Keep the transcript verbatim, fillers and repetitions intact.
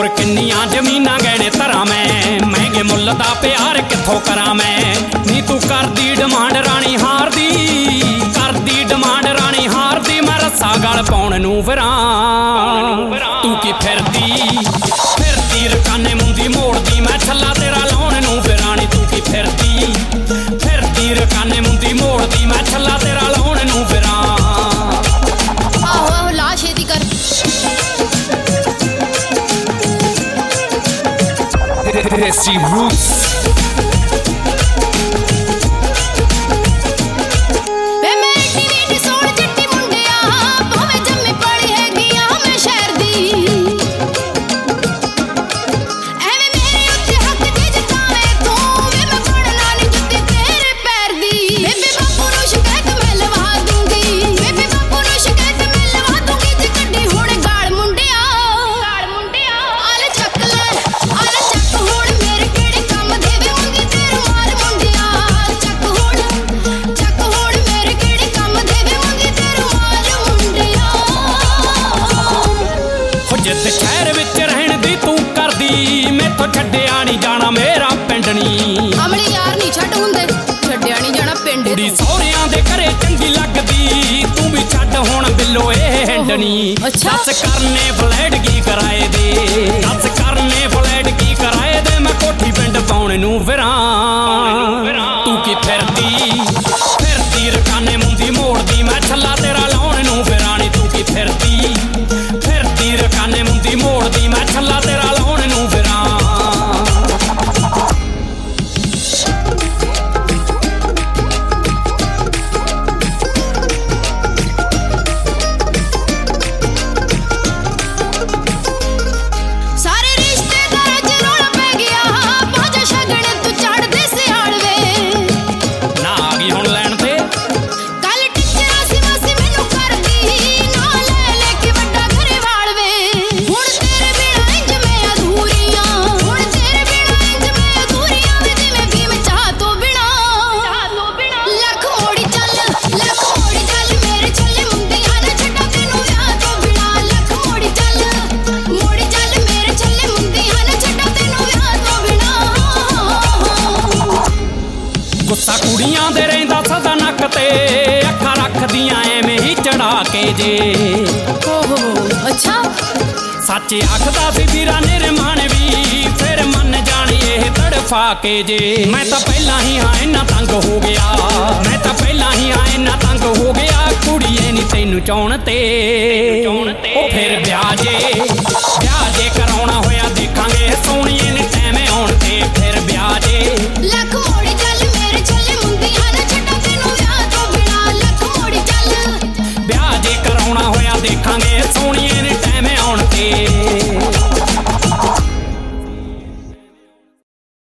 ਹੋਰ ਕਿੰਨੀਆਂ ਜ਼ਮੀਨਾਂ ਗਹਿਣੇ ਧਰਾਂ ਮੈਂ, ਮਹਿੰਗੇ ਮੁੱਲ ਦਾ ਪਿਆਰ ਕਿੱਥੋਂ ਕਰਾਂ ਮੈਂ। ਨੀ ਤੂੰ ਕਰਦੀ ਡਿਮਾਂਡ ਰਾਣੀ ਹਾਰ ਦੀ, ਕਰਦੀ ਡਿਮਾਂਡ ਰਾਣੀ ਹਾਰ ਦੀ। ਮੈਂ ਰੱਸਾ ਗਲ ਪਾਉਣ ਨੂੰ ਫਿਰਾਂ, ਤੂੰ ਕੀ ਫਿਰਦੀ ਫਿਰਦੀ ਰਕਾਨੇ ਮੁੰਦੀ ਮੋੜਦੀ। ਮੈਂ ਛੱਲਾ ਤੇਰਾ ਲਾਉਣ ਨੂੰ ਫਿਰਾਂ ਨੀ ਤੂੰ ਕੀ ਫਿਰਦੀ ਫਿਰਦੀ ਰਕਾਨੇ ਮੁੰਦੀ ਮੋੜਦੀ। ਮੈਂ ਛੱਲਾ ਤੇਰਾ ਲਾਉਣ ਨੂੰ ਫਿਰਾਂ। ਆਹੋ ਆਹੋ ਲਾ ਛੇਤੀ ਕਰ। Desi Roots ਸ਼ਹਿਰ ਵਿੱਚ ਰਹਿਣ ਦੀ ਤੂੰ ਕਰਦੀ, ਮੈਥੋਂ ਛੱਡਿਆ ਨਹੀਂ ਜਾਣਾ ਮੇਰਾ ਪਿੰਡ ਨੀ। ਅਮਲੀ ਯਾਰ ਨਹੀਂ ਛੱਡ ਹੁੰਦੇ, ਛੱਡਿਆ ਨਹੀਂ ਜਾਣਾ ਪਿੰਡ। ਕੁੜੀ ਸਹੁਰਿਆਂ ਦੇ ਘਰੇ ਚੰਗੀ ਲੱਗਦੀ, ਤੂੰ ਵੀ ਛੱਡ ਹੁਣ ਬਿੱਲੋ ਇਹ ਹਿੰਡ ਨੀ। ਦੱਸ ਕਰਨੇ ਫਲੈਟ ਕੀ ਕਰਾਏ ਦੇ, ਦੱਸ ਕਰਨੇ ਫਲੈਟ ਕੀ ਕਰਾਏ ਦੇ। ਮੈਂ ਕੋਠੀ ਪਿੰਡ ਪਾਉਣ ਨੂੰ ਫਿਰਾਂ, ਤੂੰ ਕੀ ਫਿਰਦੀ ਫਿਰਦੀ ਰਕਾਨੇ ਮੁੰਦੀ ਮੋੜਦੀ। ਮੈਂ ਛੱਲਾ ਤੇਰਾ ਲਾਉਣ ਨੂੰ ਫਿਰਾਂ ਨੀ ਤੂੰ ਕੀ ਫਿਰਦੀ ਫਿਰਦੀ ਰਕਾਨੇ ਮੁੰਦੀ ਮੋੜਦੀ। ਮੈਂ ਛੱਲਾ ਤੇਰਾ ਲਾਉਣ ਨੂੰ ਫਿਰਾਂ। ਸਾਰੇ ਰਿਸ਼ਤੇਦਾਰਾਂ ਚ ਰੌਲਾ ਪੈ ਗਿਆ, ਬਾਜਾ ਸ਼ਗਨ ਤੂੰ ਚੜਦੇ ਸਿਆਲ ਵੇ। ਨਾ ਆ ਗਈ ਹੁਣ ਲੈਣ ਤੇ, ਕੱਲ ਟਿੱਚਰਾਂ ਸੀ ਮਾਸੀ ਮੈਨੂੰ ਕਰਦੀ, ਨਾ ਲੈ ਲੈ ਕੇ ਵੱਡਾ ਘਰੇ ਵਾਲ ਵੇ। ਹੁਣ ਤੇਰੇ ਬਿਨਾਂ ਇੰਜ ਮੈਂ ਅਧੂਰੀਆਂ, ਹੁਣ ਤੇਰੇ ਬਿਨਾਂ ਇੰਜ ਮੈਂ ਅਧੂਰੀਆਂ ਵੇ। ਜਿਵੇਂ ਭੀਮ ਚਾਹ ਤੋਂ ਬਿਨਾਂ ਲੱਖ ਮੋੜੀ ਚੱਲ, ਲੱਖ ਮੋੜੀ ਚੱਲ ਮੇਰੇ ਛੱਲੇ ਮੁੰਦਿਆਂ ਨਾ ਛੱਡਾਂ ਤੈਨੂੰ ਵਿਆਹ ਤੋਂ ਬਿਨਾਂ। ਲੱਖ ਮੋੜੀ ਚੱਲ ਮੋੜੀ ਚੱਲ ਮੇਰੇ ਛੱਲੇ ਮੁੰਦਿਆਂ ਨਾ ਛੱਡਾਂ ਤੈਨੂੰ ਵਿਆਹ ਤੋਂ ਬਿਨਾਂ। ਗੁੱਸਾ ਕੁੜੀਆਂ ਦੇ ਰਹਿੰਦਾ ਸਦਾ ਨੱਕ ਤੇ, ਅੱਖਾਂ ਰੱਖਦੀਆਂ ਐਵੇਂ ਹੀ ਚੜਾ ਕੇ ਜੇ। ਓਹੋ ਅੱਛਾ ਸੱਚ ਆਖਦਾ ਸੀ ਵੀਰਾ ਨਿਰਮਾਨ ਵੀ, ਫਿਰ ਮੰਨ ਜਾਣੀ ਇਹ ਤੜਫਾ ਕੇ ਜੇ। ਮੈਂ ਤਾਂ ਪਹਿਲਾਂ ਹੀ ਹਾਂ ਇੰਨਾ ਤੰਗ ਹੋ ਗਿਆ, ਮੈਂ ਤਾਂ ਪਹਿਲਾਂ ਹੀ ਹਾਂ ਇੰਨਾ ਤੰਗ ਹੋ ਗਿਆ। ਕੁੜੀਏ ਨੀ ਤੈਨੂੰ ਚਾਹੁਣ ਤੇ ਉਹ ਫਿਰ ਵਿਆਹ ਜੇ।